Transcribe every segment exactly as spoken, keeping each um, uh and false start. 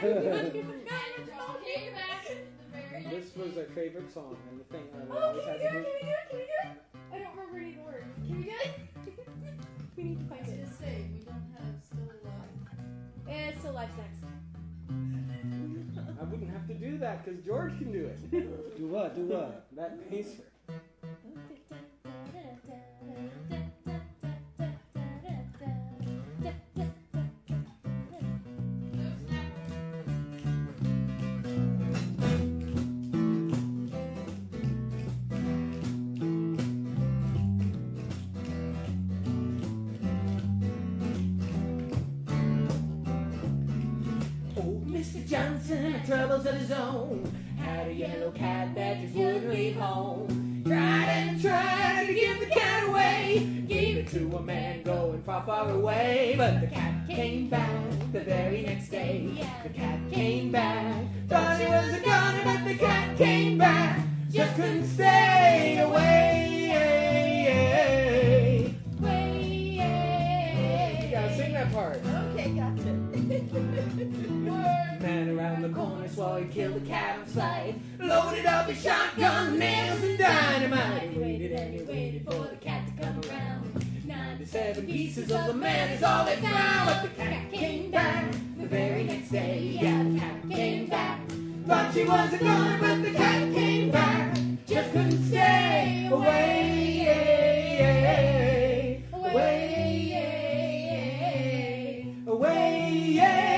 This was our favorite song and the thing I Oh, always can had we to do it? do. Can we do it? Can we do it? I don't remember any of the words. Can we do it? We need to I find was it. gonna say, we don't have Still Alive. And Still Life's next. I wouldn't have to do that because George can do it. Do what? Do what? That pacer. Johnson had troubles of his own. Had a yellow cat that just wouldn't leave home. Tried and tried to give the cat away. Gave it to a man going far, far away. But the cat came back the very next day. The cat came back. Thought he was a goner, but the cat came back. Just couldn't stay away. You gotta sing that part. Okay, gotcha. Man around the corner swore he'd kill the cat on sight. Loaded up his shotgun, nails and dynamite. He waited and he waited for the cat to come around. Ninety-seven pieces of the man is all they found. But the cat came back the very next day. Yeah, the cat came back. Thought she was a goner, but the cat came back. Just couldn't stay away. Away. Away.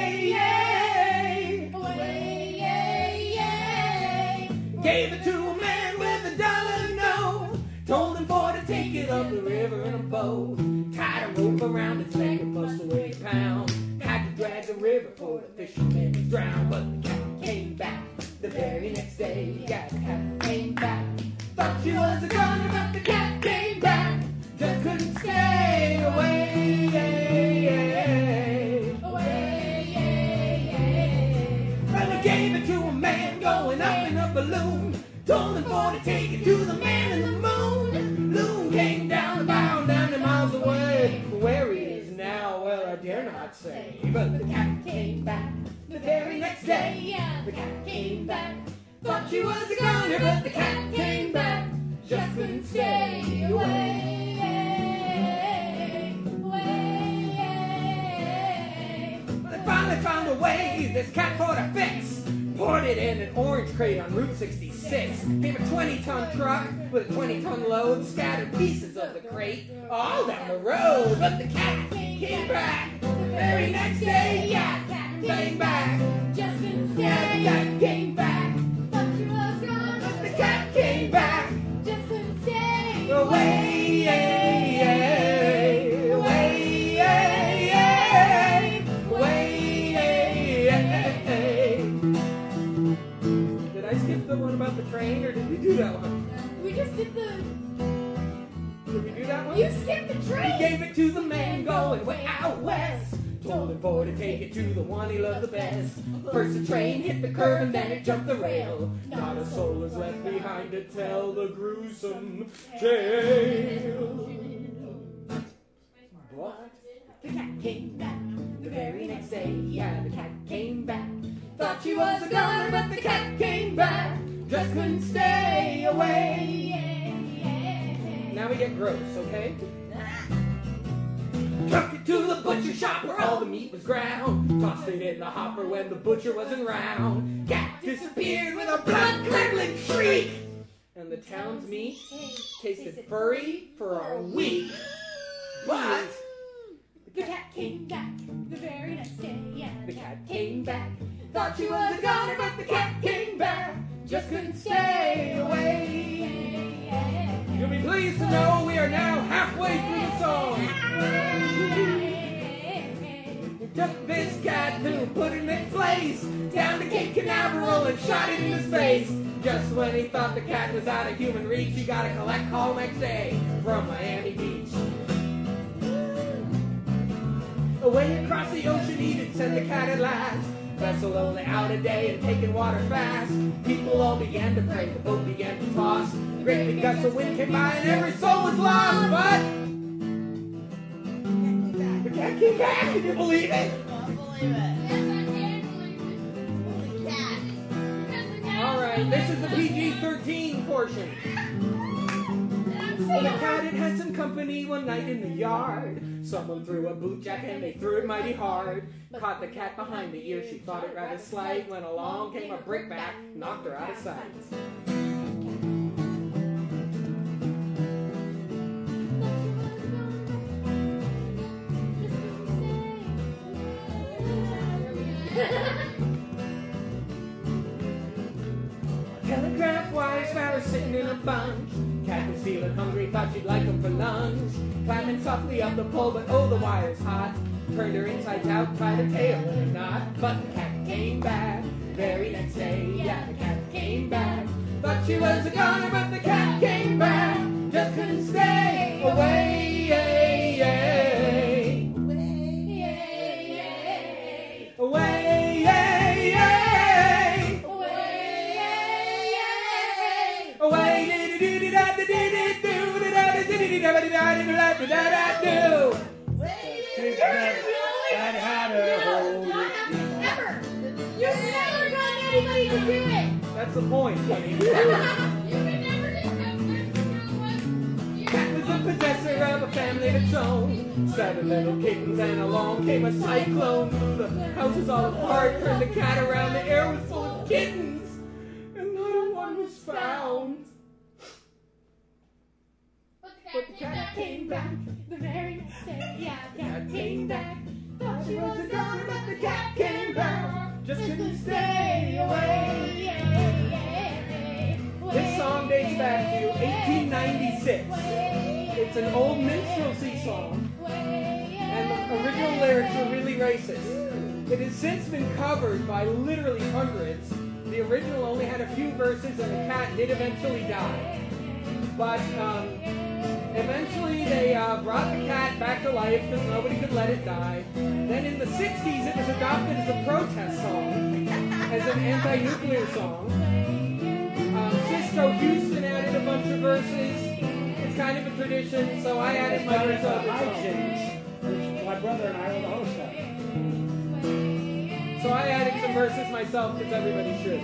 Gave it to a man with a dollar note. Told him for to take it up the river in a boat. Tied a rope around its leg and must have weighed a pound. Had to drag the river for the fisherman to drown. But the cat came back the very next day. Yeah, the cat came back. Thought she was a goner, but the cat came back. Just couldn't stay away. Well, they gave it to a man going up in a balloon. Told him for to take it to the man in the moon. Loon came down about ninety miles away. Where he is now, well, I dare not say. But the cat came back the very next day. The cat came back. Thought she was a goner, but the cat came back. Just couldn't stay away. Well, they finally found a way. This cat fought a fix. Poured it in an orange crate on Route sixty-six. Came a twenty-ton truck with a twenty-ton load. Scattered pieces of the crate all down the road. But the cat came back the very next day. Yeah, the cat came back. Just couldn't stay. Yeah, the cat came back. Thought she was gone, but the cat came back. Just couldn't stay away. The one about the train, or did we do that one? We just did the... Did we do that one? You skipped the train! He gave it to the man going way out west. Told him for to take it to the one he loved the best. First the train hit the curb and then it jumped the rail. Not a soul is left behind to tell the gruesome tale. What? The cat came back the very next day. Yeah, the cat came back. Thought she was a goner, but the cat came back. Just couldn't stay away. Now we get gross, okay? Took it to the butcher shop where all the meat was ground. Tossed it in the hopper when the butcher wasn't round. Cat disappeared with a blood-curdling shriek. And the town's meat tasted furry for a week. But the cat came back the very next day. Yeah, the cat came back. Thought she was a goner, but the cat came back. Just couldn't stay away. You'll be pleased to know we are now halfway through the song. He took this cat to put it in its place. Down to Cape Canaveral and shot it in his face. Just when he thought the cat was out of human reach, he got a collect call next day from Miami Beach. Away across the ocean he did send the cat at last. Vessel only out a day and taking water fast. People all began to pray, the boat began to toss. Great big gusts of wind came by and every soul was lost. But the cat came back, can you believe it? I don't believe it. Yes, I can believe it. Alright, this is the P G thirteen portion. Well, the cat, it had some company one night in the yard. Someone threw a boot jack and they threw it mighty hard. Caught the cat behind the ear, she thought it rather slight. When along came a brickbat, knocked her out of sight. Telegraph wires found her sitting in a bunch. Cat was feeling hungry, thought she'd like them for lunch. Climbing softly up the pole, but oh, the wire's hot. Turned her inside out, tied her tail in a knot. But the cat came back, very next day, yeah, the cat came back. Thought she was a goner, but the cat came back. Just couldn't stay away, yay, yay. Away, yay, yay. Away, And how to hold it. Never. You've never gotten anybody to do it. That's the point, honey. You can never get that. Cat was the possessor of a family of its own. Seven little kittens and along came a cyclone. Blew the houses all apart, turned the cat around. The air was full of kittens, and not a one was found. But the cat came back the very next day. Yeah, the cat came back. Thought she was a goner, but the cat came back. Just couldn't stay away. This song dates back to eighteen ninety-six. It's an old minstrelsy song, and the original lyrics were really racist. It has since been covered by literally hundreds. The original only had a few verses, and the cat did eventually die. But um, eventually they uh, brought the cat back to life because nobody could let it die. Then in the sixties it was adopted as a protest song, as an anti-nuclear song. Um, Sisto Houston added a bunch of verses. It's kind of a tradition, so I added my verse of I changed, which my brother and I were the host of. So I added some verses myself because everybody should.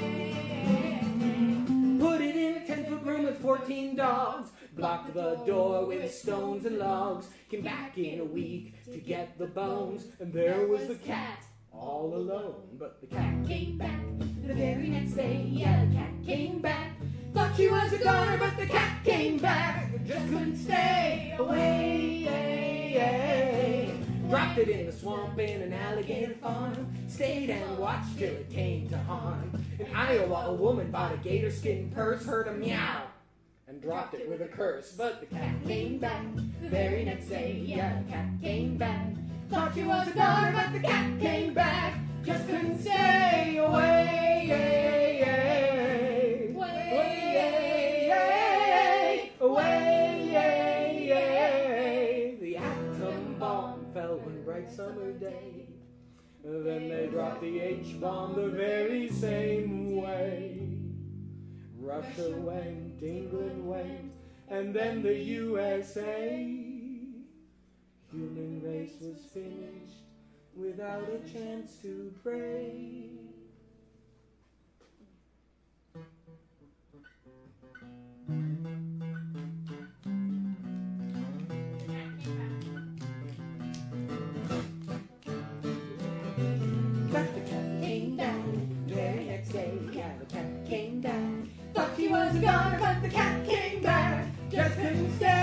Put it in a ten-foot room with fourteen dogs. Blocked the door with stones and logs. Came back in a week to get the bones. And there was the cat, all alone. But the cat came back the very next day. Yeah, the cat came back. Thought she was a goner, but the cat came back. Just couldn't stay away. Dropped it in the swamp in an alligator farm. Stayed and watched till it came to harm. In Iowa, a woman bought a gator skin purse. Heard a meow and dropped it with a curse. But the cat came back the very next day. Yeah, the cat came back. Thought she was a goner, but the cat came back. Just couldn't stay away. Away. The atom bomb fell one bright summer day. Then they dropped the H-bomb the very same way. Russia went, England went, and then the U S A. Human race was finished without a chance to pray. But the cat came back very next day. Yeah, the cat came back. Thought she was a goner, but the cat came back. Just couldn't stay